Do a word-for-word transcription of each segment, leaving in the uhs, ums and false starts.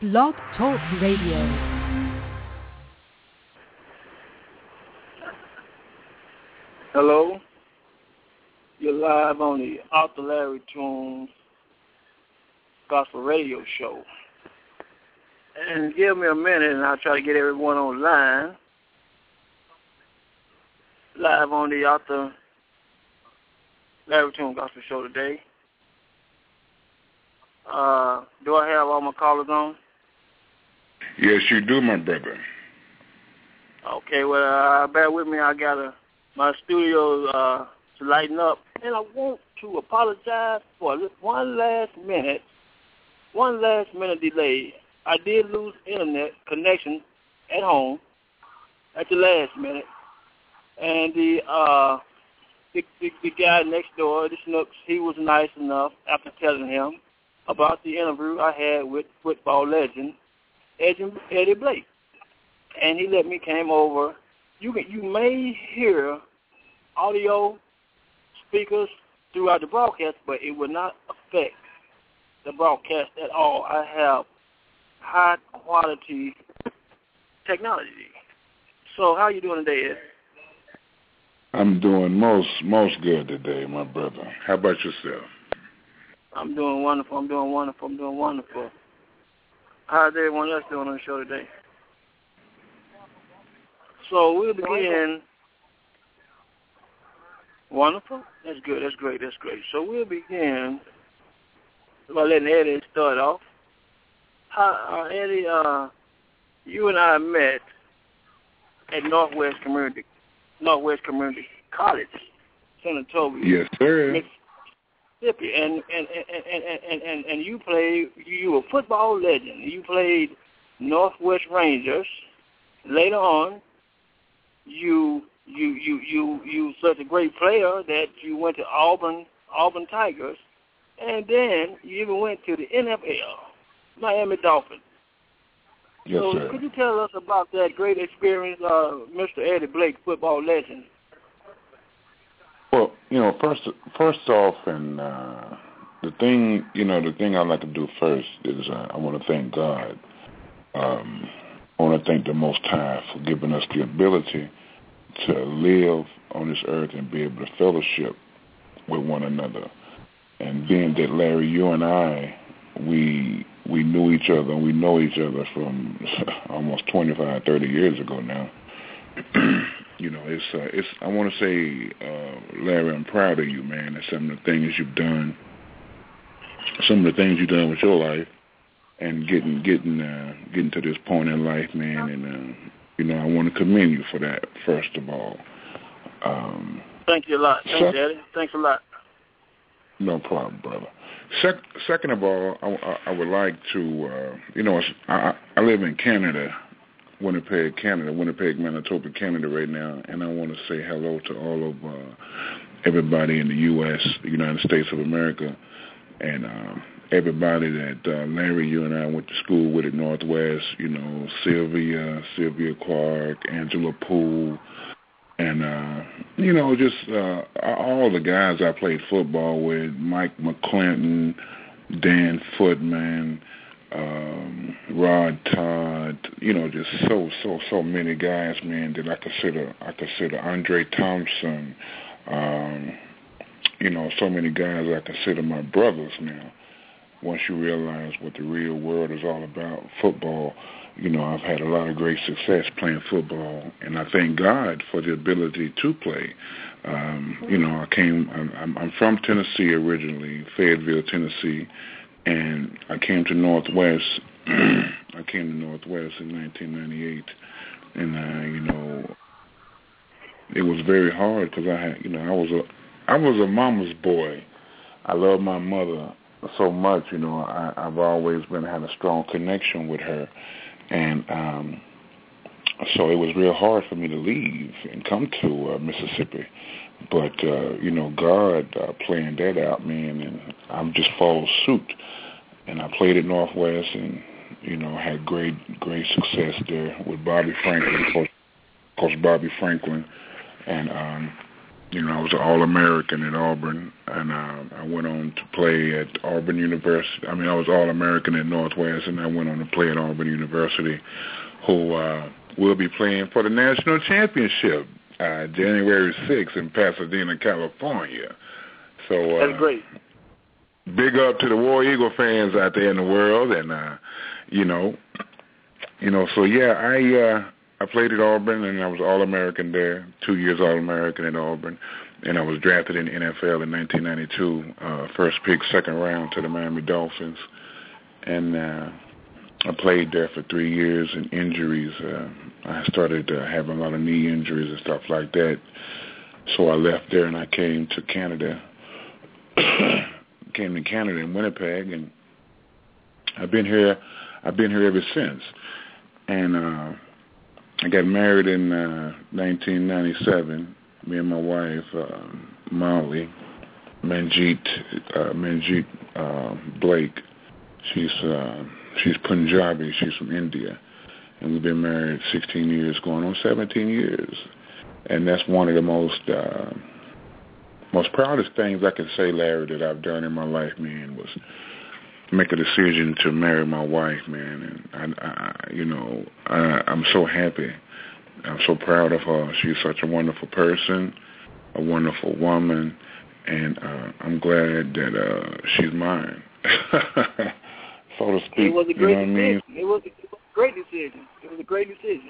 Blog Talk Radio. Hello, you're live on the Author Larry Tunes Gospel Radio Show. And give me a minute and I'll try to get everyone online. Live on the Author Larry Tunes Gospel Show today. Uh, do I have all my callers on? Yes, you do, my brother. Okay, well, uh, bear with me. I got a, my studio uh, to lighten up. And I want to apologize for one last minute, one last minute delay. I did lose internet connection at home at the last minute. And the uh, the, the, the guy next door, the Snooks, he was nice enough after telling him about the interview I had with football legend Eddie, Eddie Blake. And he let me came over. You can, you may hear audio speakers throughout the broadcast, but it will not affect the broadcast at all. I have high quality technology. So how are you doing today, Ed? I'm doing most most good today, my brother. How about yourself? I'm doing wonderful. I'm doing wonderful. I'm doing wonderful. How's everyone else doing on the show today? So we'll begin. Wonderful. That's good. That's great. That's great. So we'll begin by letting Eddie start off. How, uh, Eddie, uh, you and I met at Northwest Community Northwest Community College, San Antonio. Yes, sir. Mississippi, and and and and and, and you played. You were a football legend. You played Northwest Rangers. Later on, you you you you you such a great player that you went to Auburn Auburn Tigers, and then you even went to the N F L, Miami Dolphins. Yes, so sir. Could you tell us about that great experience, uh, Mister Eddie Blake, football legend? Well, you know, first first off, and uh, the thing, you know, the thing I like to do first is uh, I want to thank God. Um, I want to thank the Most High for giving us the ability to live on this earth and be able to fellowship with one another. And being that, Larry, you and I, we we knew each other and we know each other from almost twenty-five, thirty years ago now. You know, it's uh, it's. I want to say, uh, Larry, I'm proud of you, man. And some of the things you've done, some of the things you've done with your life, and getting getting uh, getting to this point in life, man. And uh, you know, I want to commend you for that. First of all, um, thank you a lot. Thanks, sec- Eddie. Thanks a lot. No problem, brother. Sec- second of all, I, I, I would like to, uh, you know, I, I live in Canada. Winnipeg, Canada, Winnipeg, Manitoba, Canada right now, and I want to say hello to all of uh, everybody in the U S, the United States of America, and um, everybody that uh, Larry, you and I went to school with at Northwest, you know, Sylvia, Sylvia Clark, Angela Poole, and, uh, you know, just uh, all the guys I played football with, Mike McClinton, Dan Footman, Um, Rod Todd, you know, just so so so many guys, man, that I consider I consider Andre Thompson, um, you know, so many guys I consider my brothers now. Once you realize what the real world is all about, football, you know, I've had a lot of great success playing football, and I thank God for the ability to play. Um, you know, I came, I'm, I'm from Tennessee originally, Fayetteville, Tennessee. And I came to Northwest. I came to Northwest in nineteen ninety-eight, and uh, you know, it was very hard because I had, you know, I was a, I was a mama's boy. I love my mother so much. You know, I, I've always been had a strong connection with her, and um, so it was real hard for me to leave and come to uh, Mississippi. But, uh, you know, God uh, planned that out, man, and I'm just followed suit. And I played at Northwest and, you know, had great, great success there with Bobby Franklin, Coach, Coach Bobby Franklin. And um, you know, I was an All-American at Auburn, and uh, I went on to play at Auburn University. I mean, I was All-American at Northwest, and I went on to play at Auburn University, who uh, will be playing for the national championship uh, January sixth in Pasadena, California. So uh, that's great. Big up to the War Eagle fans out there in the world, and uh, you know, you know. So yeah, I uh, I played at Auburn, and I was All-American there, two years All-American at Auburn, and I was drafted in the N F L in nineteen ninety-two, uh, first pick, second round to the Miami Dolphins, and uh, I played there for three years. And injuries, uh, I started uh, having a lot of knee injuries and stuff like that, so I left there and I came to Canada. Came to Canada in Winnipeg, and I've been here. I've been here ever since. And uh, I got married in uh, nineteen ninety-seven. Me and my wife, uh, Molly Manjeet uh, Manjeet uh, Blake. She's uh, she's Punjabi. She's from India, and we've been married sixteen years, going on seventeen years. And that's one of the most uh, most proudest things I can say, Larry, that I've done in my life, man, was make a decision to marry my wife, man. And, I, I, you know, I, I'm so happy. I'm so proud of her. She's such a wonderful person, a wonderful woman, and uh, I'm glad that uh, she's mine, so to speak. It was a great you know decision. What I mean? It was a great decision. It was a great decision.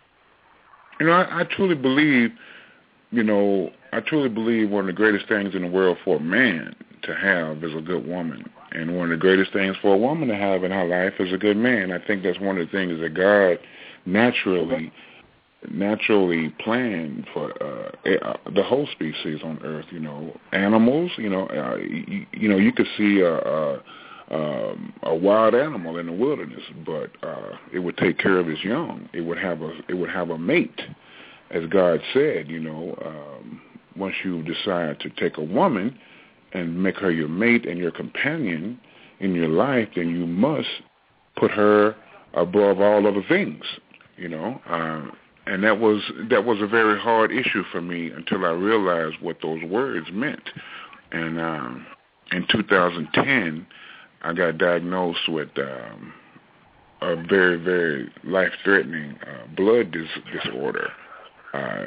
You know, I, I truly believe, you know, I truly believe one of the greatest things in the world for a man to have is a good woman. And one of the greatest things for a woman to have in her life is a good man. I think that's one of the things that God naturally naturally planned for uh, the whole species on Earth. You know, animals, you know, uh, you, you know, you could see a, a, um, a wild animal in the wilderness, but uh, it would take care of its young. It would have a it would have a mate. As God said, you know, um, once you decide to take a woman and make her your mate and your companion in your life, then you must put her above all other things, you know. Uh, and that was that was a very hard issue for me until I realized what those words meant. And um, in two thousand ten, I got diagnosed with um, a very, very life-threatening uh, blood dis- disorder. Uh,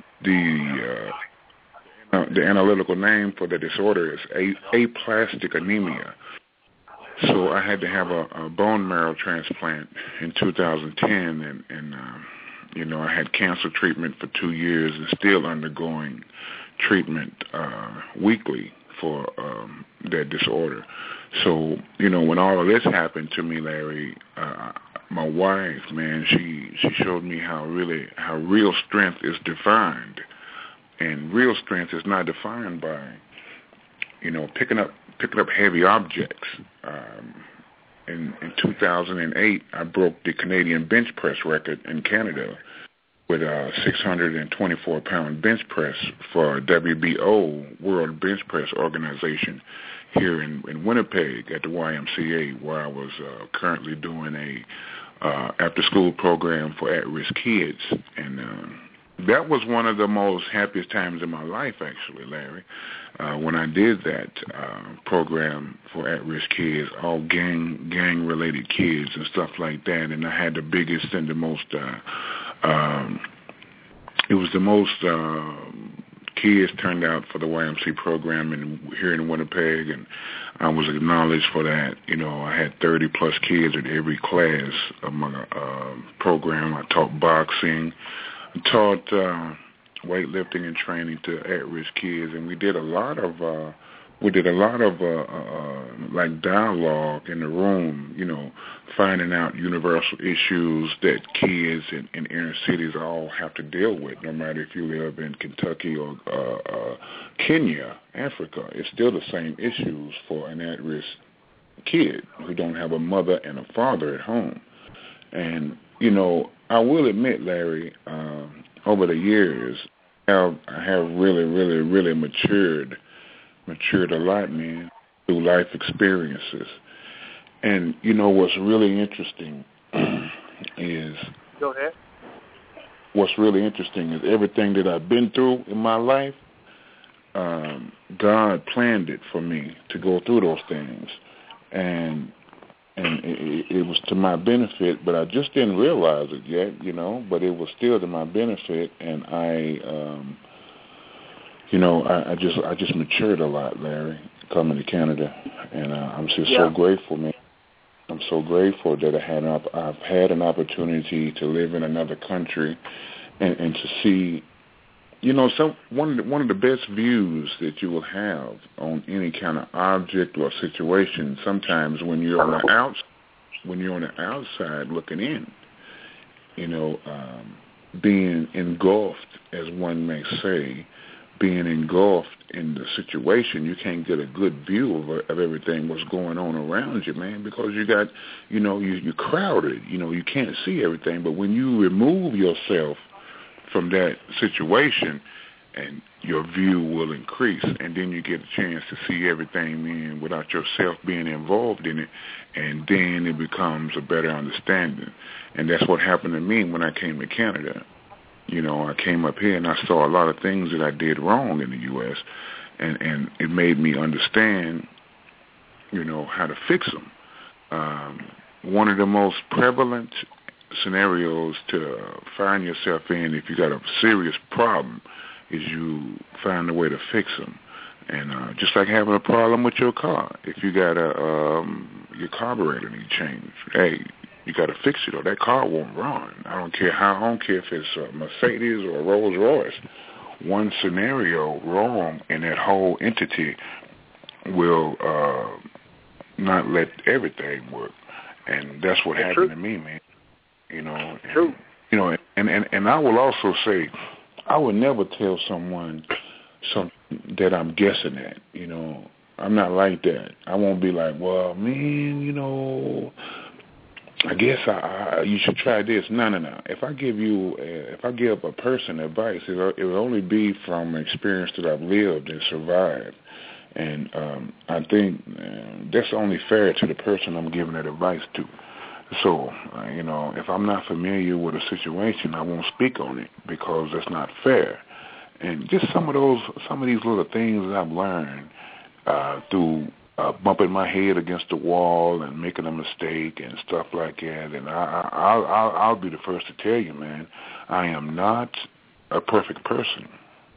the uh, uh, the analytical name for the disorder is a- aplastic anemia. So I had to have a, a bone marrow transplant in two thousand ten, and, and uh, you know, I had cancer treatment for two years and still undergoing treatment uh, weekly for um, that disorder. So, you know, when all of this happened to me, Larry, uh, my wife, man, she she showed me how really how real strength is defined, and real strength is not defined by, you know, picking up picking up heavy objects. Um, in in two thousand eight, I broke the Canadian bench press record in Canada with a six hundred twenty-four pound bench press for W B O, World Bench Press Organization, here in, in Winnipeg at the Y M C A, where I was uh, currently doing a uh, after-school program for at-risk kids. And uh, that was one of the most happiest times in my life, actually, Larry, uh, when I did that uh, program for at-risk kids, all gang, gang-related kids and stuff like that. And I had the biggest and the most, uh, um, it was the most uh, kids turned out for the Y M C A program in, here in Winnipeg, and I was acknowledged for that. You know, I had thirty plus kids at every class of my uh, program. I taught boxing, I taught uh, weightlifting and training to at-risk kids, and we did a lot of uh, we did a lot of uh, uh, like dialogue in the room. You know, finding out universal issues that kids in, in inner cities all have to deal with, no matter if you live in Kentucky or uh, uh, Kenya, Africa. It's still the same issues for an at-risk kid who don't have a mother and a father at home. And, you know, I will admit, Larry, uh, over the years, I have, I have really, really, really matured, matured a lot, man, through life experiences. And, you know, what's really interesting is... Go ahead. What's really interesting is everything that I've been through in my life, um, God planned it for me to go through those things, and and it, it was to my benefit, but I just didn't realize it yet, you know. But it was still to my benefit, and I, um, you know, I, I just I just matured a lot, Larry, coming to Canada, and uh, I'm just yeah. so grateful, man. I'm so grateful that I had an, I've had an opportunity to live in another country, and, and to see. You know, some one of the, one of the best views that you will have on any kind of object or situation. Sometimes when you're on the outs, when you're on the outside looking in, you know, um, being engulfed, as one may say, being engulfed in the situation, you can't get a good view of, of everything what's going on around you, man, because you got, you know, you, you're crowded. You know, you can't see everything. But when you remove yourself from that situation, and your view will increase, and then you get a chance to see everything, man, without yourself being involved in it, and then it becomes a better understanding. And that's what happened to me when I came to Canada. You know, I came up here and I saw a lot of things that I did wrong in the U S, and, and it made me understand, you know, how to fix them. Um, one of the most prevalent scenarios to find yourself in if you got a serious problem is you find a way to fix them. And uh, just like having a problem with your car, if you got a um, your carburetor need changed, hey, you got to fix it or that car won't run. I don't care how. I don't care if it's a Mercedes or a Rolls Royce. One scenario wrong in that whole entity will uh, not let everything work. And that's what that's happened true. to me, man. You know, and, True. You know, and, and, and I will also say, I would never tell someone something that I'm guessing at. You know, I'm not like that. I won't be like, well, man, you know, I guess I, I you should try this. No, no, no. If I give you, uh, if I give a person advice, it'll, it'll only be from experience that I've lived and survived. And um, I think uh, that's only fair to the person I'm giving that advice to. So, uh, you know, if I'm not familiar with a situation, I won't speak on it because that's not fair. And just some of those, some of these little things that I've learned uh, through uh, bumping my head against the wall and making a mistake and stuff like that. And I, I, I'll, I'll, I'll be the first to tell you, man, I am not a perfect person.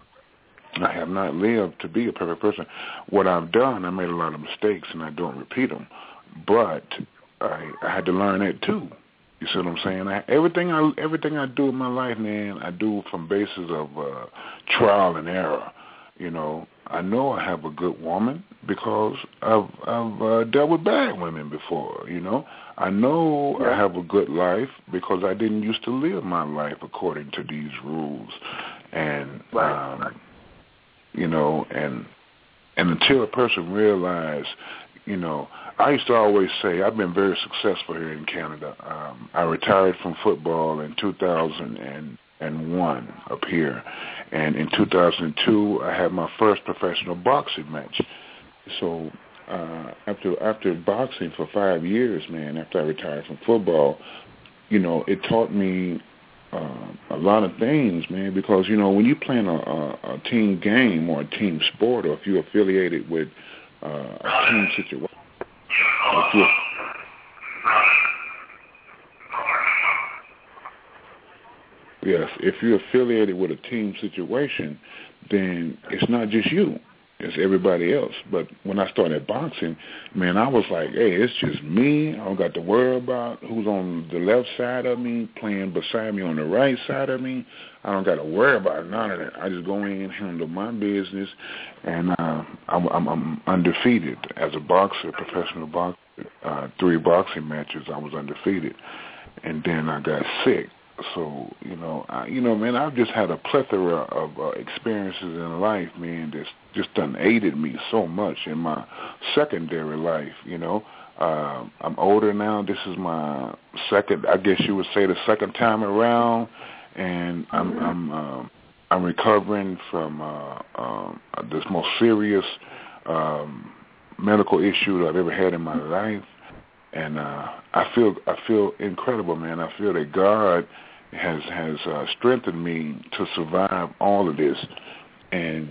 I have not lived to be a perfect person. What I've done, I made a lot of mistakes, and I don't repeat them. But I, I had to learn that too. You see what I'm saying? I, everything I everything I do in my life, man, I do from basis of uh, trial and error. You know, I know I have a good woman because I've I've uh, dealt with bad women before. You know, I know yeah. I have a good life because I didn't used to live my life according to these rules, and right. um, you know, and and until a person realizes, you know, I used to always say I've been very successful here in Canada. Um, I retired from football in two thousand one up here, and in two thousand two I had my first professional boxing match. So uh, after after boxing for five years, man, after I retired from football, you know, it taught me uh, a lot of things, man, because, you know, when you're playing a, a, a team game or a team sport, or if you're affiliated with uh, a team situation, if you're, yes, if you're affiliated with a team situation, then it's not just you. It's everybody else. But when I started boxing, man, I was like, hey, it's just me. I don't got to worry about who's on the left side of me, playing beside me on the right side of me. I don't got to worry about none of that. I just go in, handle my business, and uh, I'm, I'm, I'm undefeated as a boxer, professional boxer. Uh, three boxing matches, I was undefeated. And then I got sick. So, you know, I, you know, man, I've just had a plethora of uh, experiences in life, man, that's just done aided me so much in my secondary life, you know. Uh, I'm older now. This is my second, I guess you would say the second time around, and I'm I'm, um, I'm recovering from uh, um, this most serious um, medical issue that I've ever had in my life. And uh, I feel I feel incredible, man. I feel that God has has uh, strengthened me to survive all of this. And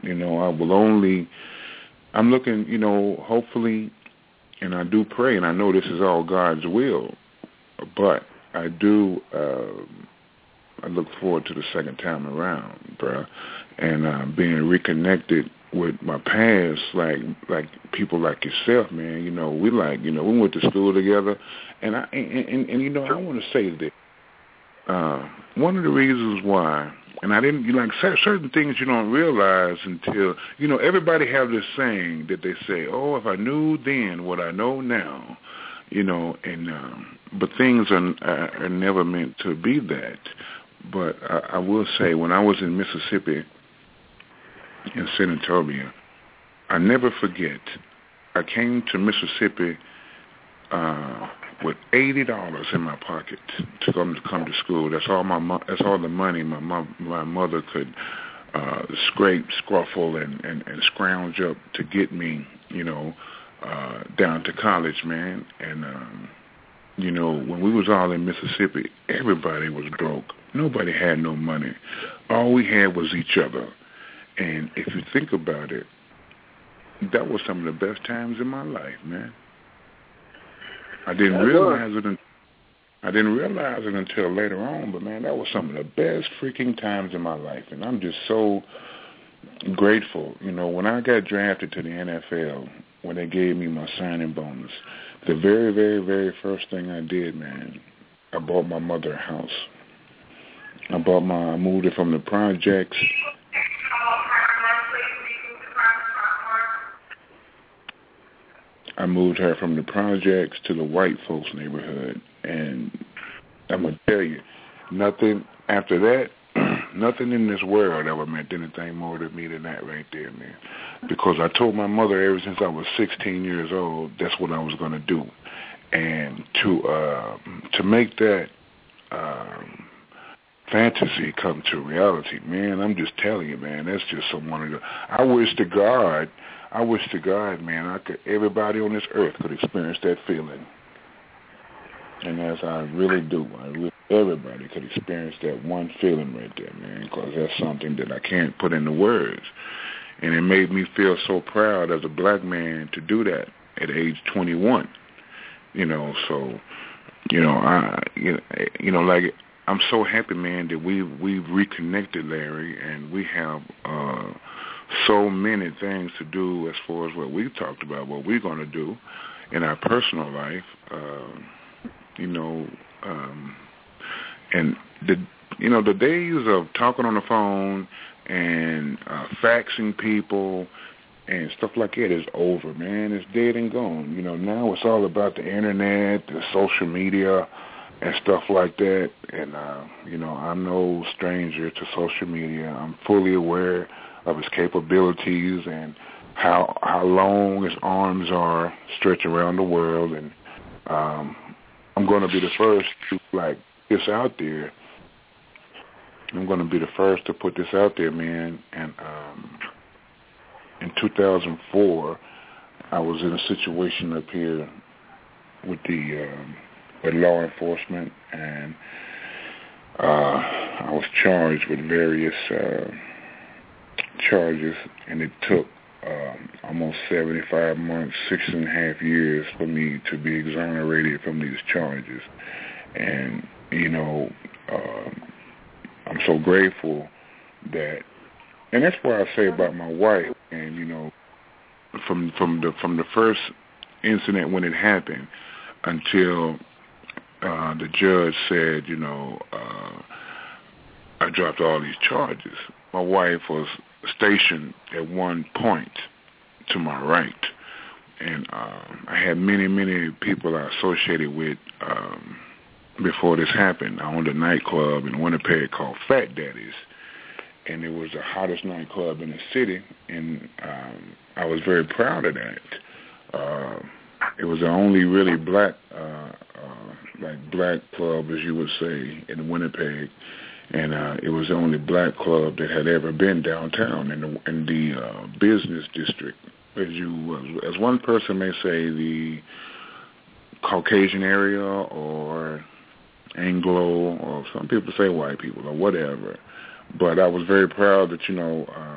You know, I will only, I'm looking, you know, hopefully, and I do pray, and I know this is all God's will, but I do, uh, I look forward to the second time around, bruh, and uh, being reconnected with my past, like like people like yourself, man. You know, we like, you know, we went to school together, and I and, and, and you know, I want to say that uh, one of the reasons why, and I didn't, you like certain things you don't realize until, you know, everybody have this saying that they say, oh, if I knew then what I know now, you know, and um, but things are, are never meant to be that. But I, I will say, when I was in Mississippi, in Senatobia, I never forget, I came to Mississippi uh, with eighty dollars in my pocket to come to come to school. That's all my mo- that's all the money my mo- my mother could uh, scrape, scruffle, and, and, and scrounge up to get me, you know, uh, down to college, man. And um, you know, when we was all in Mississippi, everybody was broke. Nobody had no money. All we had was each other. And if you think about it, that was some of the best times in my life, man. I didn't that realize was. it. I didn't realize it until later on, but man, that was some of the best freaking times in my life, and I'm just so grateful. You know, when I got drafted to the N F L, when they gave me my signing bonus, the very, very, very first thing I did, man, I bought my mother a house. I bought my, I moved it from the projects. I moved her from the projects to the white folks' neighborhood, and I'm going to tell you, nothing after that, nothing in this world ever meant anything more to me than that right there, man. Because I told my mother ever since I was sixteen years old, that's what I was going to do. And to uh, to make that um, fantasy come to reality, man, I'm just telling you, man, that's just some one of the, I wish to God, I wish to God, man, I could, everybody on this earth could experience that feeling. And as I really do, I wish everybody could experience that one feeling right there, man, because that's something that I can't put into words. And it made me feel so proud as a black man to do that at age twenty-one. You know, so, you know, I, you know, you know, like, I'm so happy, man, that we we've reconnected, Larry, and we have uh, so many things to do as far as what we've talked about, what we're going to do in our personal life. Uh, you know, um, and the you know the days of talking on the phone and uh, faxing people and stuff like that is over, man. It's dead and gone. You know, now it's all about the internet, the social media, and stuff like that. And, uh, you know, I'm no stranger to social media. I'm fully aware of its capabilities and how how long its arms are stretched around the world. And um, I'm going to be the first to, like, this out there. I'm going to be the first to put this out there, man. And um, in two thousand four, I was in a situation up here with the um, with law enforcement, and uh, I was charged with various uh, charges, and it took um, almost seventy-five months, six and a half years for me to be exonerated from these charges. And, you know, um, I'm so grateful that, and that's what I say about my wife. And, you know, from from the from the first incident when it happened until uh, the judge said, you know, uh, I dropped all these charges, my wife was stationed at one point to my right. And um, I had many, many people I associated with um, before this happened. I owned a nightclub in Winnipeg called Fat Daddy's. And it was the hottest nightclub in the city, and um, I was very proud of that. Uh, it was the only really black, uh, uh, like black club, as you would say, in Winnipeg, and uh, it was the only black club that had ever been downtown in the in the uh, business district, as you, as one person may say, the Caucasian area or Anglo, or some people say white people or whatever. But I was very proud that, you know, um,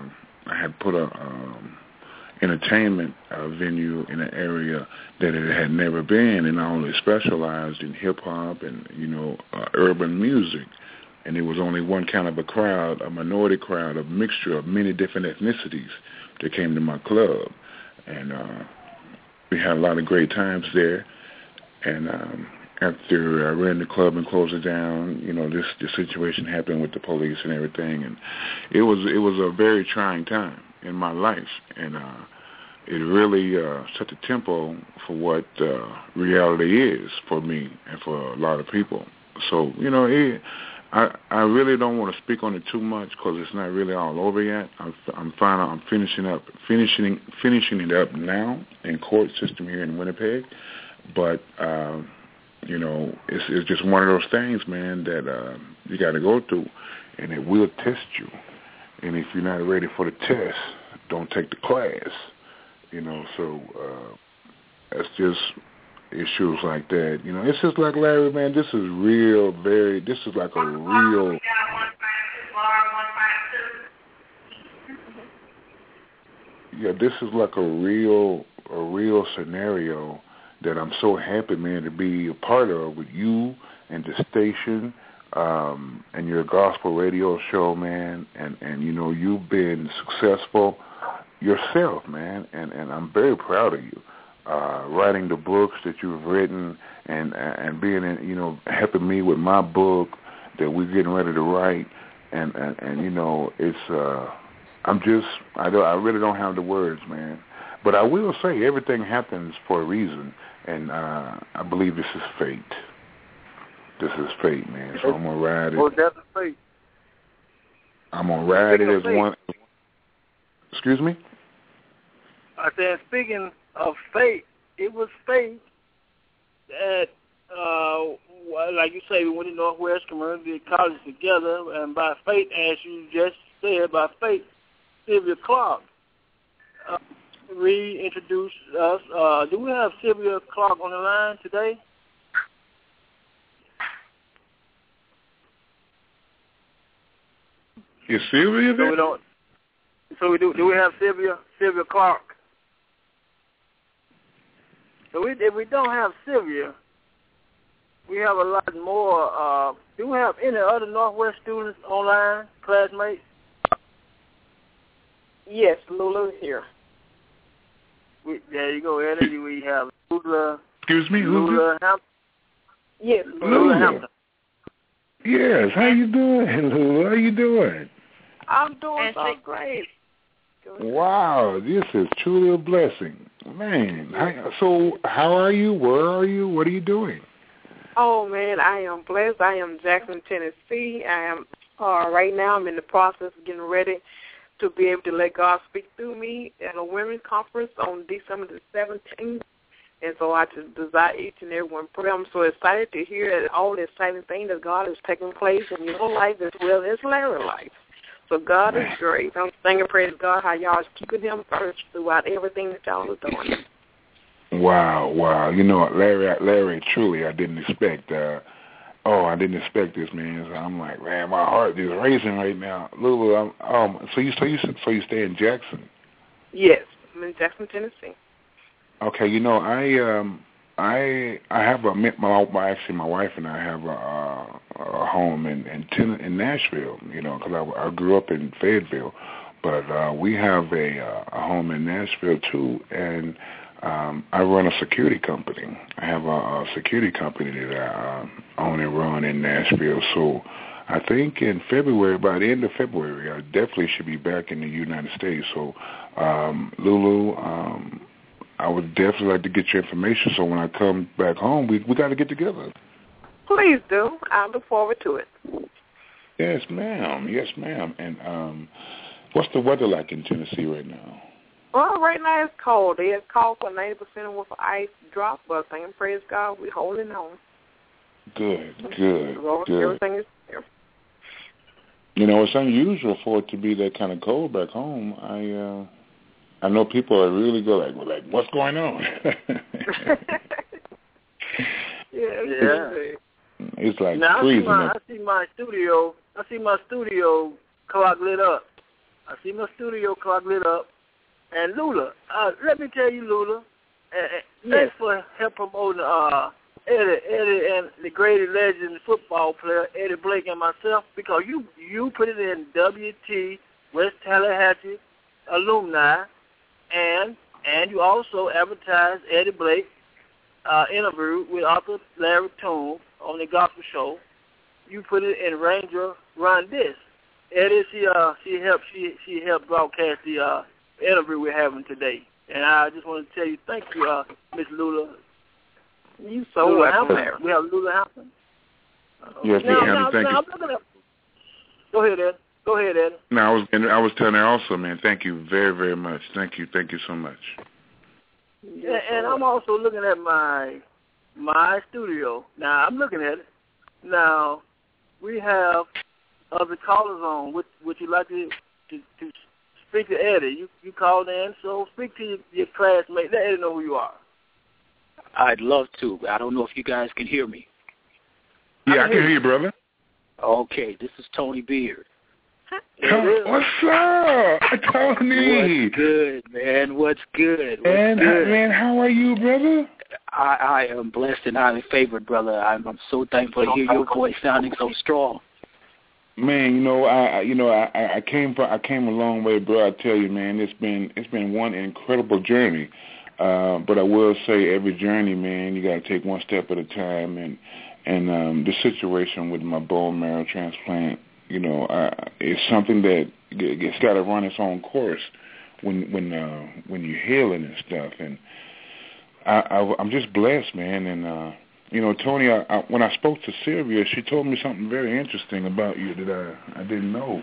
I had put a um, entertainment uh, venue in an area that it had never been, and I only specialized in hip hop and you know uh, urban music. And it was only one kind of a crowd, a minority crowd, a mixture of many different ethnicities that came to my club. And uh, we had a lot of great times there. And um, after I ran the club and closed it down, you know, this, this situation happened with the police and everything. And it was it was a very trying time in my life. And uh, it really uh, set the tempo for what uh, reality is for me and for a lot of people. So, you know, it... I, I really don't want to speak on it too much because it's not really all over yet. I'm, I'm final, I'm finishing up, finishing, finishing it up now in court system here in Winnipeg. But uh, you know, it's, it's just one of those things, man, that uh, you got to go through, and it will test you. And if you're not ready for the test, don't take the class. You know, so uh, that's just. Issues like that, you know, it's just like Larry, man. This is real, very. This is like a real. Yeah, this is like a real, a real scenario that I'm so happy, man, to be a part of with you and the station um, and your gospel radio show, man. And and you know, you've been successful yourself, man, and and I'm very proud of you. Uh, writing the books that you've written and and being, in, you know, helping me with my book that we're getting ready to write, and and, and you know, it's uh, I'm just I don't I really don't have the words, man. But I will say everything happens for a reason, and uh, I believe this is fate. This is fate, man. So I'm gonna ride it. Oh, that's fate. I'm gonna ride it as one. Excuse me? I said, speaking of fate, it was fate that, uh, like you say, we went to Northwest Community College together, and by fate, as you just said, by fate, Sylvia Clark uh, reintroduced us. Uh, do we have Sylvia Clark on the line today? Is Sylvia there? So we don't. So we do. Do we have Sylvia? Sylvia Clark. So we, if we don't have Sylvia, we have a lot more. Uh, do we have any other Northwest students online, classmates? Yes, Lulu is here. We, there you go, Eddie. We have Lula. Excuse me, Lula Hampton. Yes, Lula, Lula Hampton. Yes, how you doing, Lula? How you doing? I'm doing so great. Wow, this is truly a blessing. Man, how, so how are you? Where are you? What are you doing? Oh, man, I am blessed. I am in Jackson, Tennessee. I am, uh, right now, I'm in the process of getting ready to be able to let God speak through me at a women's conference on December the seventeenth. And so I just desire each and every one prayer. I'm so excited to hear all the exciting things that God is taking place in your life as well as Larry's life. So God is great. I'm singing praise God how y'all is keeping him first throughout everything that y'all are doing. Wow, wow. You know, Larry, Larry, truly, I didn't expect, uh, oh, I didn't expect this, man. So I'm like, man, my heart is racing right now. Lulu, I'm, um, so you, so you, so you stay in Jackson? Yes, I'm in Jackson, Tennessee. Okay, you know, I, um, I, I have a, my, actually, my wife and I have a, a home in in, Ten, in Nashville. You know, because I, I grew up in Fayetteville, but uh, we have a, a home in Nashville too, and um, I run a security company. I have a, a security company that I um, own and run in Nashville. So I think in February, by the end of February, I definitely should be back in the United States. So, um, Lulu. Um, I would definitely like to get your information, so when I come back home, we we got to get together. Please do. I look forward to it. Yes, ma'am. Yes, ma'am. And um, what's the weather like in Tennessee right now? Well, right now it's cold. It's cold for ninety percent with an ice drop, but thank and praise God, we're holding on. Good, good, well, good. Everything is there. You know, it's unusual for it to be that kind of cold back home. I uh, I know people are really good, like, like, what's going on? yeah, yeah. It's like now, freezing. I see, my, I see my studio. I see my studio clock lit up. I see my studio clock lit up. And Lula, uh, let me tell you, Lula, uh, yes. thanks for help promoting uh, Eddie, Eddie, and the great legend football player Eddie Blake and myself, because you you put it in W T West Tallahatchie alumni, and and you also advertised Eddie Blake uh, interview with author Larry Toon on the Gospel Show. You put it in Ranger Run This. Eddie, she uh she helped she she helped broadcast the uh, interview we're having today, and I just want to tell you thank you, uh, Miss Lula. You so Lula welcome. Hampton. We have Lula Hampton. Uh, yes, now, Miss now, thank now, you. I'm looking at, go ahead, Ed. Go ahead, Ed. No, I was and I was telling her also, man. Thank you very, very much. Thank you, thank you so much. And, and I'm also looking at my my studio. Now I'm looking at it. Now we have other callers on. Would Would you like to to, to speak to Eddie? You you called in, so speak to your, your classmate. Let Eddie know who you are. I'd love to. I don't know if you guys can hear me. Yeah, I can hear you, brother. Okay, this is Tony Beard. Come, what's up, Tony? What's good, man? What's good? What's man, good? man, how are you, brother? I, I am blessed and highly favored, brother. I'm, I'm so thankful to hear your voice sounding so strong. Man, you know, I, you know, I, I came from, I came a long way, bro. I tell you, man, it's been, it's been one incredible journey. Uh, but I will say, every journey, man, you got to take one step at a time. And and um, the situation with my bone marrow transplant, you know, I, it's something that it's got to run its own course when when uh, when you're healing and stuff. And I, I, I'm just blessed, man. And uh, you know, Tony, I, I, when I spoke to Sylvia, she told me something very interesting about you that I, I didn't know.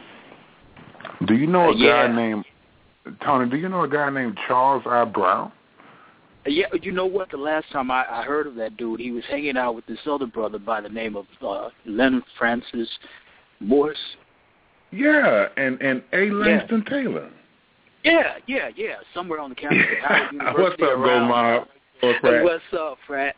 Do you know a uh, yeah. guy named Tony? Do you know a guy named Charles I. Brown? Yeah, you know what? The last time I, I heard of that dude, he was hanging out with this other brother by the name of uh, Leonard Francis Morris. Yeah, and, and A. Langston yeah. Taylor. Yeah, yeah, yeah. Somewhere on the campus of Howard University. What's up, around, Go Mob? Hey, what's up, Frat?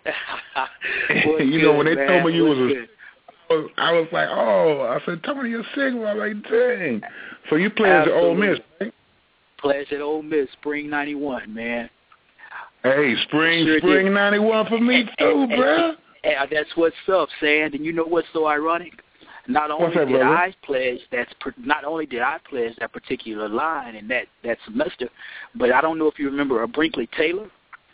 you good, know, when they man? told me you what's was a, I was, I was like, oh, I said, Tony, you're single. I'm like, dang. So you played at Ole Miss, right? Played at Ole Miss, Spring ninety-one, man. Hey, spring, sure spring did. ninety-one for me too, and, bruh. And, and that's what's up, Sand. And you know what's so ironic? Not only that, did brother? I pledge that, not only did I pledge that particular line in that, that semester, but I don't know if you remember a Brinkley Taylor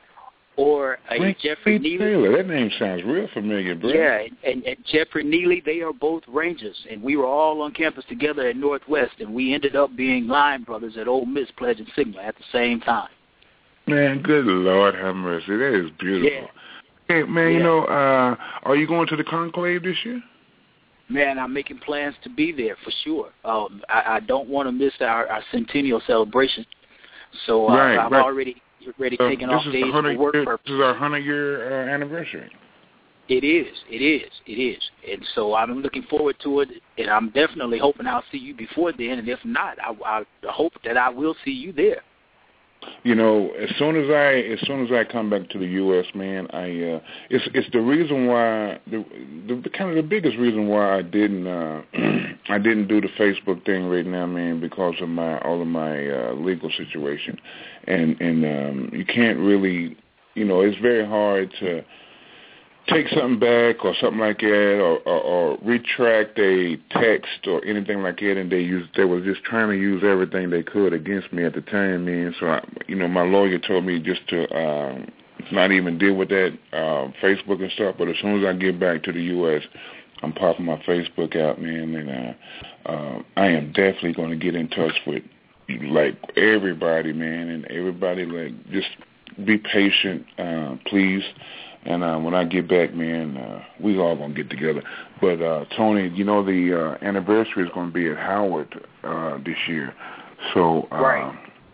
or a Brinkley Jeffrey Neely. Taylor, that name sounds real familiar, bro. Yeah, and, and Jeffrey Neely, they are both Rangers, and we were all on campus together at Northwest, and we ended up being line brothers at Ole Miss pledging Sigma at the same time. Man, good Lord have mercy. That is beautiful. Yeah. Hey, man, yeah. you know, uh, are you going to the conclave this year? Man, I'm making plans to be there for sure. Um, I, I don't want to miss our, our centennial celebration, so uh, right, I'm right. already already uh, taking off days for work year, purposes. This is our hundred-year uh, anniversary. It is, it is, it is. And so I'm looking forward to it, and I'm definitely hoping I'll see you before then, and if not, I, I hope that I will see you there. You know, as soon as I as soon as I come back to the U S, man, I uh, it's it's the reason why the, the kind of the biggest reason why I didn't uh, I didn't do the Facebook thing right now, man, because of my all of my uh, legal situation, and and um, you can't really, you know, it's very hard to take something back or something like that, or, or, or retract a text or anything like that, and they used they were just trying to use everything they could against me at the time, man. So, I, you know, my lawyer told me just to um, not even deal with that uh, Facebook and stuff. But as soon as I get back to the U S, I'm popping my Facebook out, man, and uh, uh, I am definitely going to get in touch with like everybody, man, and everybody like just be patient, uh, please. And uh, when I get back, man, uh, we all going to get together. But, uh, Tony, you know, the uh, anniversary is going to be at Howard uh, this year. So, uh, right.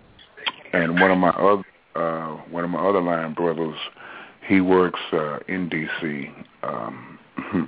And one of my other uh, one of my other line brothers, he works uh, in D C Um,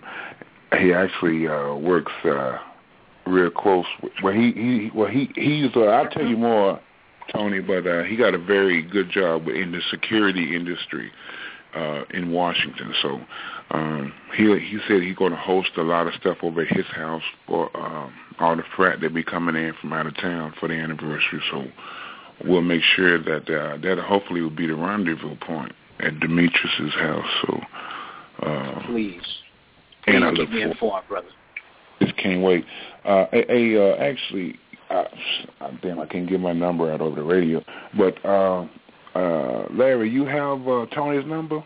he actually uh, works uh, real close. With, well, he he well he he's uh, I'll tell you more, Tony, but uh, he got a very good job in the security industry. Uh, in Washington, so um, he he said he's going to host a lot of stuff over at his house for um, all the frat that be coming in from out of town for the anniversary. So we'll make sure that uh, that hopefully will be the rendezvous point at Demetrius's house. So uh, please, please and I keep look me informed, brother. Just can't wait. Uh, hey, uh, actually, uh, damn, I can't get my number out over the radio. But uh, uh, Larry, you have uh, Tony's number?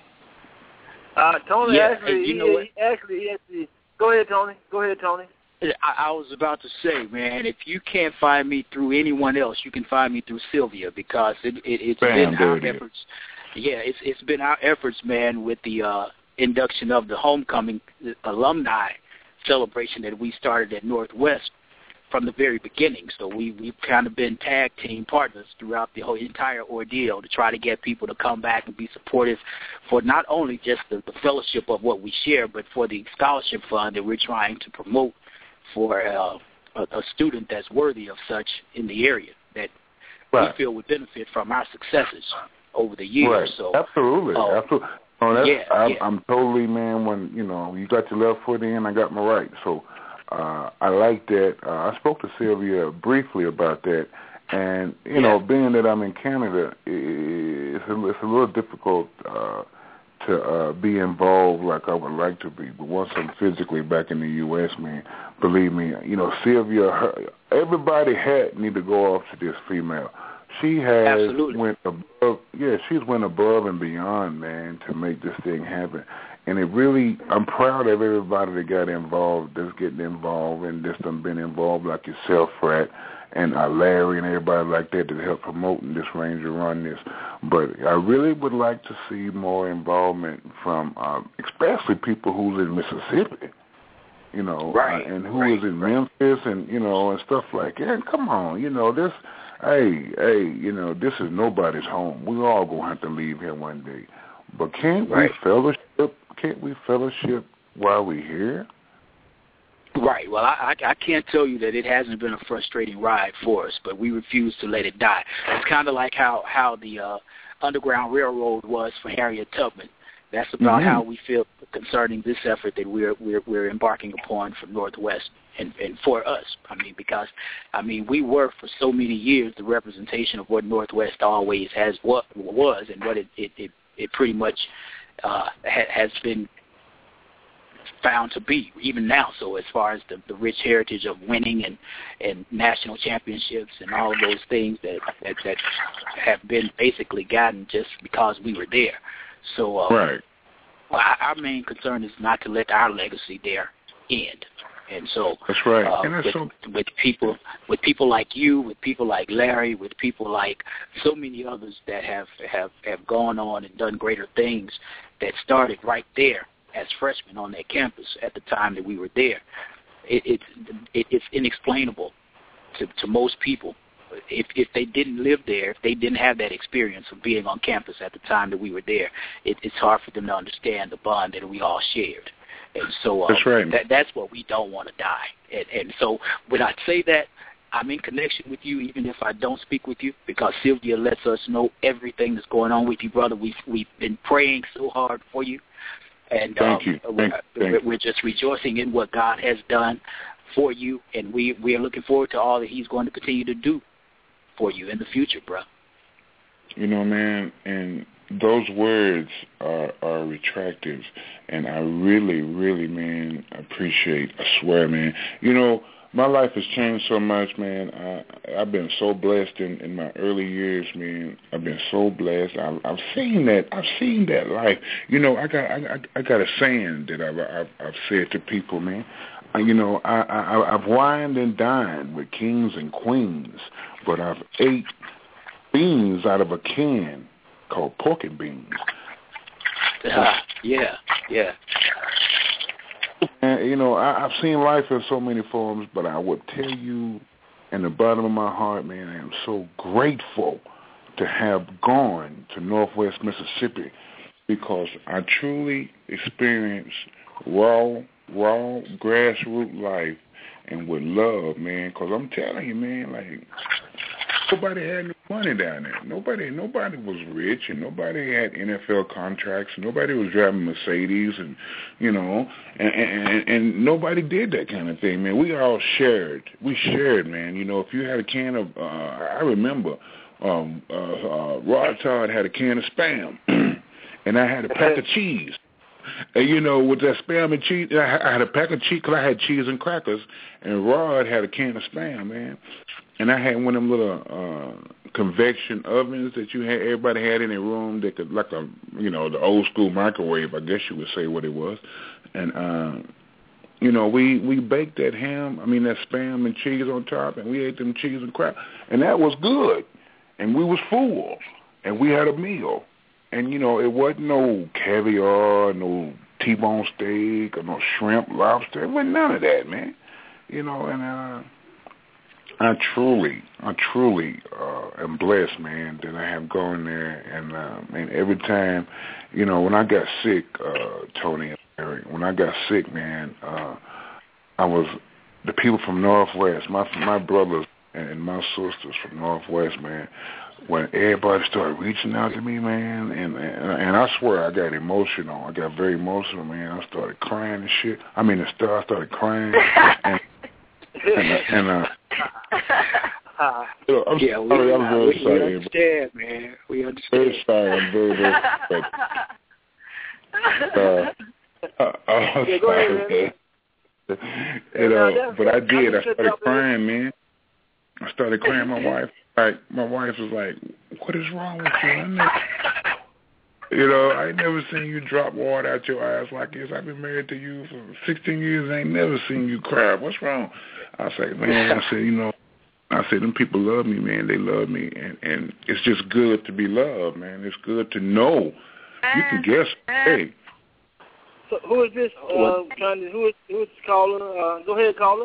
Uh, Tony yeah, actually, hey, you he, know what? he actually, he actually, go ahead, Tony. Go ahead, Tony. I, I was about to say, man, if you can't find me through anyone else, you can find me through Sylvia, because it, it, it's Bam, been our it efforts. Yeah, it's it's been our efforts, man, with the uh, induction of the homecoming alumni celebration that we started at Northwest from the very beginning. So we, we've kind of been tag team partners throughout the whole entire ordeal to try to get people to come back and be supportive for not only just the, the fellowship of what we share, but for the scholarship fund that we're trying to promote for uh, a, a student that's worthy of such in the area that right. we feel would benefit from our successes over the years. Right. So absolutely, uh, absolutely. Oh, that's, yeah, I'm, yeah. I'm totally, man, when, you know, you got your left foot in, I got my right. So uh, I like that. Uh, I spoke to Sylvia briefly about that. And, you yeah. know, being that I'm in Canada, it's a, it's a little difficult uh, to uh, be involved like I would like to be. But once I'm physically back in the U S, man, believe me, you know, Sylvia, her, everybody had need to go off to this female. She has Absolutely. went above, yeah, she's went above and beyond, man, to make this thing happen. And it really, I'm proud of everybody that got involved, that's getting involved, and that's done been involved, like yourself, Fred, and uh, Larry, and everybody like that that helped promoting this Ranger Run this. But I really would like to see more involvement from, uh, especially people who's in Mississippi, you know, right. uh, and who right. is in right. Memphis, and you know, and stuff like that. And come on, you know, this. Hey, hey, you know, this is nobody's home. We all gonna have to leave here one day. But can't right. we fellowship? Can't we fellowship while we're here? Right. Well, I, I, I can't tell you that it hasn't been a frustrating ride for us, but we refuse to let it die. It's kind of like how how the uh, Underground Railroad was for Harriet Tubman. That's about mm-hmm. how we feel concerning this effort that we're we're, we're embarking upon from Northwest. And, and for us, I mean, because, I mean, we were for so many years the representation of what Northwest always has what was and what it it, it, it pretty much uh, ha, has been found to be, even now. So as far as the, the rich heritage of winning and, and national championships and all of those things that, that, that have been basically gotten just because we were there. So uh, right. well, our main concern is not to let our legacy there end. And so that's right. Uh, and that's with, so... with people, with people like you, with people like Larry, with people like so many others that have, have, have gone on and done greater things that started right there as freshmen on that campus at the time that we were there. It, it, it, it's inexplainable to, to most people. If, if they didn't live there, if they didn't have that experience of being on campus at the time that we were there, it, it's hard for them to understand the bond that we all shared. And so uh, that's, right. that, that's what we don't want to die. And, and so when I say that, I'm in connection with you even if I don't speak with you, because Sylvia lets us know everything that's going on with you, brother. We've, we've been praying so hard for you. And Thank um, you. we're, Thank, we're, thank we're just rejoicing in what God has done for you, and we, we are looking forward to all that he's going to continue to do for you in the future, bro. You know, man, and those words are, are retractive, and I really, really, man, appreciate, I swear, man. You know, my life has changed so much, man. I, I've been so blessed in, in my early years, man. I've been so blessed. I've, I've seen that. I've seen that life. You know, I got I, I got a saying that I've, I've, I've said to people, man. You know, I, I, I've wined and dined with kings and queens, but I've ate beans out of a can called pork and beans. Uh, yeah, yeah. And, you know, I, I've seen life in so many forms, but I would tell you in the bottom of my heart, man, I am so grateful to have gone to Northwest Mississippi, because I truly experienced raw, raw, grassroots life and with love, man, because I'm telling you, man, like, nobody had no money down there. Nobody, nobody was rich, and nobody had N F L contracts. Nobody was driving Mercedes, and you know, and, and and nobody did that kind of thing, man. We all shared. We shared, man. You know, if you had a can of, uh, I remember, um, uh, uh, Rod Todd had a can of Spam, and I had a pack of cheese. And, you know, with that Spam and cheese, I, I had a pack of cheese because I had cheese and crackers, and Rod had a can of Spam, man. And I had one of them little uh, convection ovens that you had. Everybody had in their room that could, like a, you know, the old school microwave, I guess you would say what it was. And, uh, you know, we, we baked that ham, I mean, that Spam and cheese on top, and we ate them cheese and crackers. And that was good. And we was full. And we had a meal. And, you know, it wasn't no caviar, no T-bone steak, or no shrimp, lobster. It wasn't none of that, man. You know, and uh, I truly, I truly uh, am blessed, man, that I have gone there. And, uh, and every time, you know, when I got sick, uh, Tony and Larry, when I got sick, man, uh, I was, the people from Northwest, my my brothers and my sisters from Northwest, man, when everybody started reaching out to me, man, and, and and I swear I got emotional. I got very emotional, man. I started crying and shit. I mean, I started crying. and, and, and uh, uh, you know, I'm yeah, sorry, we, I'm uh, very we, sorry. we understand, man. We understand. Very sorry. I'm very, very sorry. Uh, uh, I'm yeah, go ahead, sorry, man. You know, but I did. I started crying, man. I started crying. My wife, like, my wife was like, "What is wrong with you?" I never, you know, I ain't never seen you drop water out your eyes like this. I've been married to you for sixteen years. I ain't never seen you cry. What's wrong? I said, man, I said, you know, I said, them people love me, man. They love me, and and it's just good to be loved, man. It's good to know. You can guess, hey. So who is this? Uh, trying to, who is who is this caller? Uh, go ahead, caller.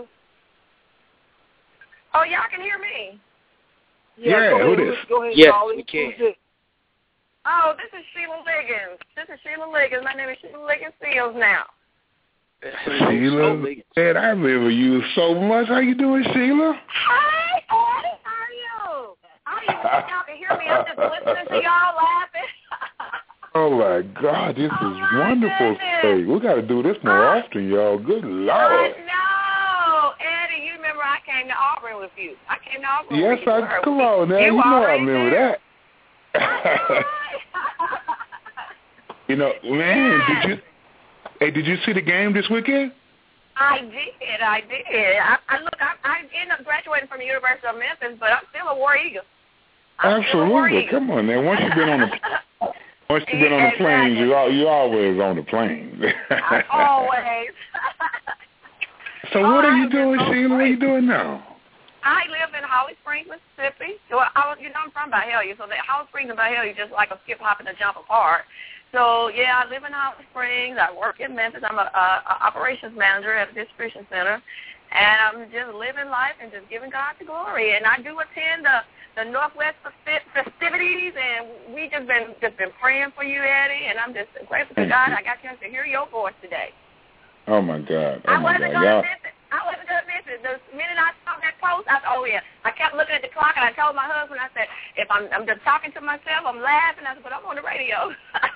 Oh, y'all can hear me? Yeah, yeah go who ahead, this? Go ahead, yes, caller. we can. Who's this? Oh, this is Sheila Liggins. This is Sheila Liggins. My name is Sheila Liggins Fields now. Sheila, man, I remember you so much. How you doing, Sheila? Hey, Eddie, how are you? I don't even think y'all can hear me. I'm just listening to y'all laughing. Oh, my God, this oh is wonderful. Hey, we got to do this more uh, often, y'all. Good Lord. I know. Eddie, you remember I came to Auburn with you. I came to Auburn yes, with you. Yes, I, come on now. You, you know I remember there. that. You know, man, yes. did you, hey, did you see the game this weekend? I did. I did. I, I look, I, I ended up graduating from the University of Memphis, but I'm still a War Eagle. I'm Absolutely. War Eagle. Come on, man. Once you've been on the once you've been on the plane, you all you always on the plane. Always. So what are you doing, Sheila? What are you doing now? I live in Holly Springs, Mississippi. So I was, you know, I'm from Byhalia, so the Holly Springs and Byhalia is just like a skip, hop, and a jump apart. So yeah, I live in Holly Springs. I work in Memphis. I'm a, a, a operations manager at a distribution center, and I'm just living life and just giving God the glory. And I do attend the the Northwest festivities, and we just been just been praying for you, Eddie. And I'm just grateful to God I got a chance to hear your voice today. Oh my God! Oh I my wasn't God! gonna Y'all... miss it. I wasn't gonna miss it. The minute I saw that post, I thought, oh yeah. I kept looking at the clock, and I told my husband, I said, if I'm I'm just talking to myself, I'm laughing. I said, but I'm on the radio.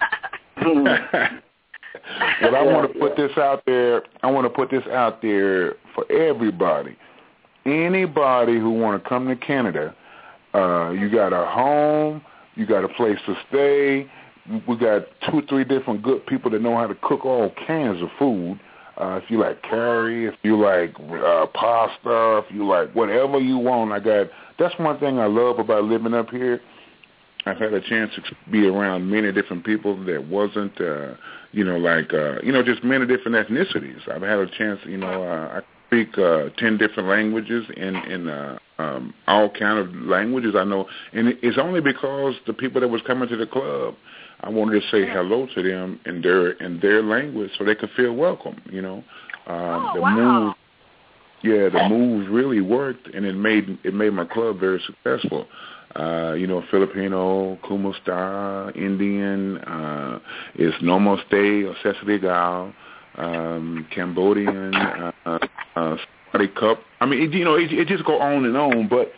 Well, I want to put this out there. I want to put this out there for everybody. Anybody who want to come to Canada, uh, you got a home, you got a place to stay. We got two or three different good people that know how to cook all kinds of food. Uh, if you like curry, if you like uh, pasta, if you like whatever you want, I got. That's one thing I love about living up here. I've had a chance to be around many different people that wasn't, uh, you know, like, uh, you know, just many different ethnicities. I've had a chance, you know, uh, I speak uh, ten different languages in in uh, um, all kind of languages I know, and it's only because the people that was coming to the club, I wanted to say hello to them in their in their language so they could feel welcome. You know, um, oh, the wow. move, yeah, the moves really worked, and it made it made my club very successful. Uh, you know, Filipino, Kumusta, Indian, uh, is Namaste or Sesrigal, um, Cambodian, uh, uh, Saudi Cup. I mean, it, you know, it, it just go on and on. But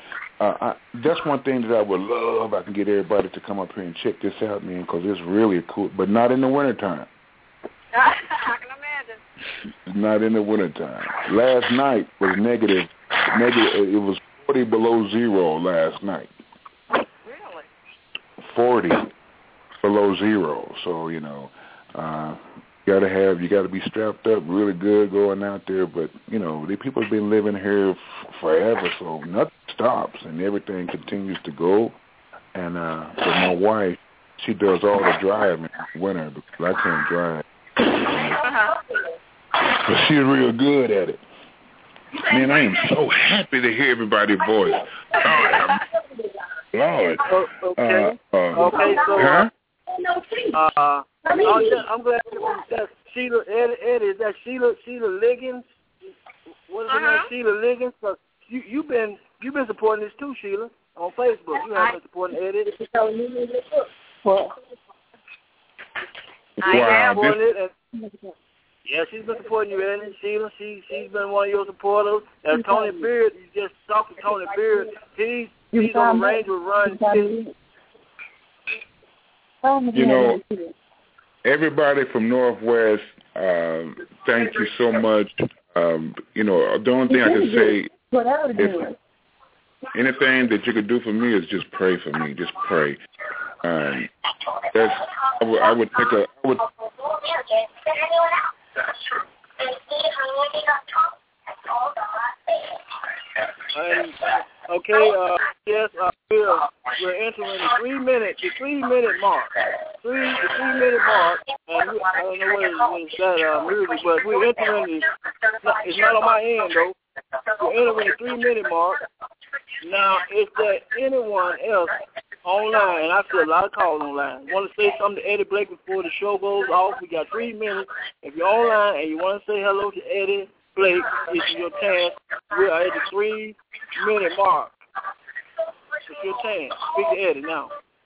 uh, I, that's one thing that I would love. I can get everybody to come up here and check this out, man, because it's really cool. But not in the wintertime. I can imagine. Not in the wintertime. Last night was negative. Negative. It was forty below zero last night. Really? forty below zero. So, you know, uh, you gotta have, you gotta be strapped up really good going out there. But, you know, the people have been living here f- forever, so nothing stops and everything continues to go. And uh, with my wife, she does all the driving in the winter because I can't drive. Uh-huh. But she's real good at it. Man, I am so happy to hear everybody's voice. Lord, Lord. Oh, okay. Uh, uh, okay, so huh? uh, I'm, just, I'm glad that Sheila Eddie, Eddie. Is that Sheila Sheila Liggins? What is her Uh-huh. name? Sheila Liggins. Cause you you've been you've been supporting this too, Sheila, on Facebook. You have been supporting Eddie. I Wow, am. this- Supporting it and, yeah, she's been supporting you, Eddie. Sheila, she she's been one of your supporters. And Tony Beard, you just talked to Tony Beard. He's he's on the range with Run. You know, everybody from Northwest, um, thank you so much. Um, you know, the only thing I can say, if anything that you could do for me is just pray for me. Just pray. Um, that's I would, I would take a I would. And, okay, uh, yes, uh, we're, we're entering the three minute, the three minute mark, three, the three minute mark, and we, I don't know what is, what is that uh, music, but we're entering the, it's not on my end though, we're entering the three minute mark. Now, is there anyone else online, and I see a lot of calls online, want to say something to Eddie Blake before the show goes off? We got three minutes. If you're online and you want to say hello to Eddie Blake, it's your chance. We are at the three minute mark. It's your chance. Speak to Eddie now.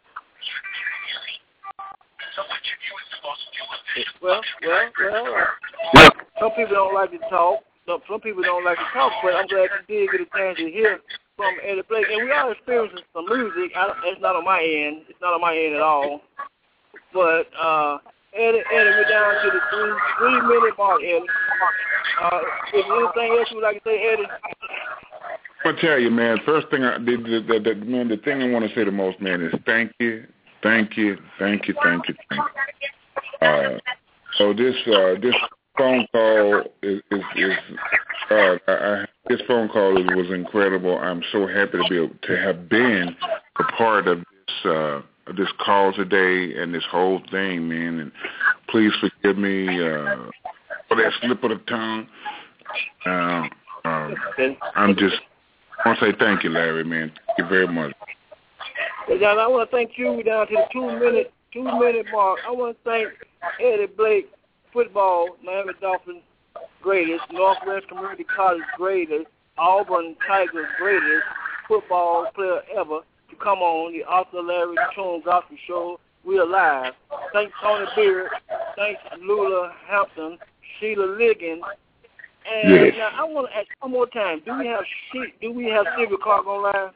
Well, well, well. Uh, some people don't like to talk. Some, some people don't like to talk, but I'm glad you did get a chance to hear from Eddie Blake. And we are experiencing some music. I, it's not on my end. It's not on my end at all. But uh, Eddie, Eddie, we're down to the three, three minute mark, Eddie. Uh, is there anything else you would like to say, Eddie? I'll tell you, man. First thing, I, the, the, the, the, man, the thing I want to say the most, man, is thank you, thank you, thank you, thank you, thank you. Uh, so this uh, this phone call is is, is uh, I, I, this phone call was incredible. I'm so happy to be able to have been a part of this uh, this call today and this whole thing, man. And please forgive me uh, for that slip of the tongue. Uh, um, I'm just. I want to say thank you, Larry, man. Thank you very much. Hey, John, I want to thank you. We're down to the two minute two minute mark. I want to thank Eddie Blake, football, Miami Dolphins greatest, Northwest Community College greatest, Auburn Tigers greatest football player ever to come on the Arthur Larry Tune Gospel Show. We are live. Thanks Tony Beard. Thanks Lula Hampton, Sheila Liggins. And yes. Now I want to ask one more time. Do we have she, do we have Sylvia Clark online?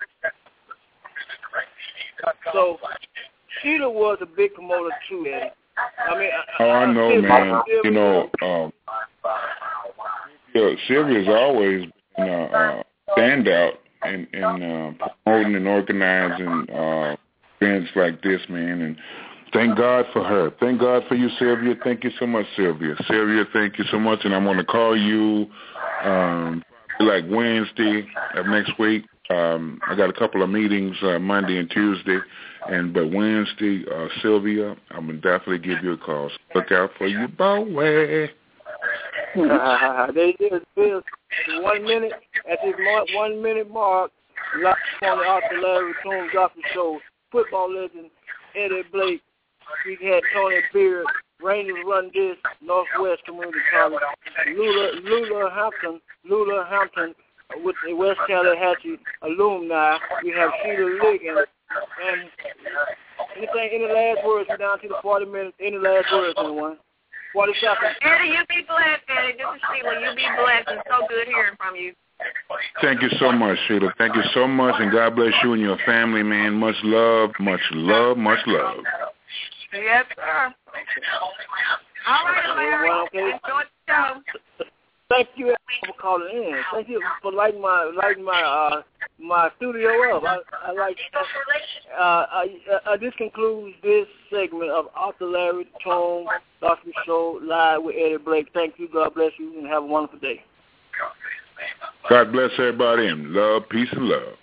So Sheila was a big promoter too, Eddie. I mean, oh, I know, Sylvia, man. Sylvia, you know, um, yeah, Sylvia's always been a uh, standout in, in uh, promoting and organizing uh, events like this, man. And thank God for her. Thank God for you, Sylvia. Thank you so much, Sylvia. Sylvia, thank you so much. And I'm going to call you um, like Wednesday of next week. Um, I got a couple of meetings uh, Monday and Tuesday, and but Wednesday, uh, Sylvia, I'm gonna definitely give you a call. So look out for you, boy. Uh, they did this one minute at this mark, one minute mark. Live on the Arthur Larry Tune Gospel Show. Football legend Eddie Blake. We had Tony Beard. Rangers run this. Northwest Community College. Lula Lula Hampton. Lula Hampton. With the West Tallahatchie alumni, we have Sheila Liggins. And anything, any last words? We're down to the forty minutes. Any last words, anyone? forty seconds. Eddie, you be blessed, Eddie. This is Sheila. You be blessed. It's so good hearing from you. Thank you so much, Sheila. Thank you so much, and God bless you and your family, man. Much love, much love, much love. Yes, sir. All right, Larry. Okay. Enjoy the show. Thank you for calling in. Thank you for lighting my lighting my uh, my studio up. I, I like. Uh, uh, uh, this concludes this segment of Arthur Larry Tone Gospel Show live with Eddie Blake. Thank you. God bless you, and have a wonderful day. God bless everybody, and love, peace, and love.